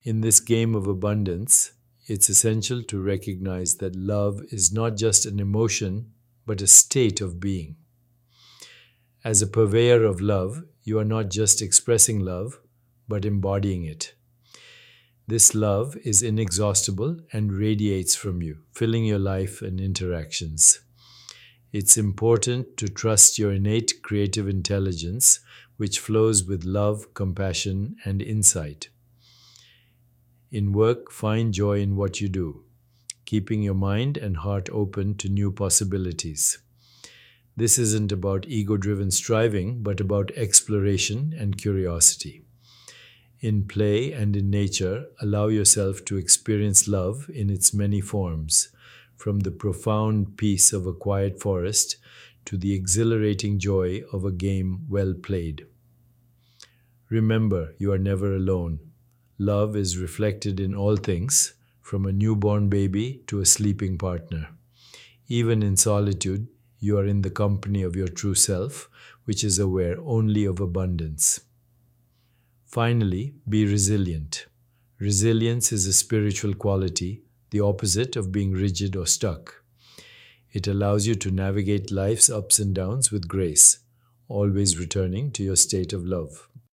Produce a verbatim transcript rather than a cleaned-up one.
In this game of abundance, it's essential to recognize that love is not just an emotion, but a state of being. As a purveyor of love, you are not just expressing love, but embodying it. This love is inexhaustible and radiates from you, filling your life and interactions. It's important to trust your innate creative intelligence, which flows with love, compassion, and insight. In work, find joy in what you do, keeping your mind and heart open to new possibilities. This isn't about ego-driven striving, but about exploration and curiosity. In play and in nature, allow yourself to experience love in its many forms, from the profound peace of a quiet forest to the exhilarating joy of a game well played. Remember, you are never alone. Love is reflected in all things, from a newborn baby to a sleeping partner. Even in solitude, you are in the company of your true self, which is aware only of abundance. Finally, be resilient. Resilience is a spiritual quality, the opposite of being rigid or stuck. It allows you to navigate life's ups and downs with grace, always returning to your state of love.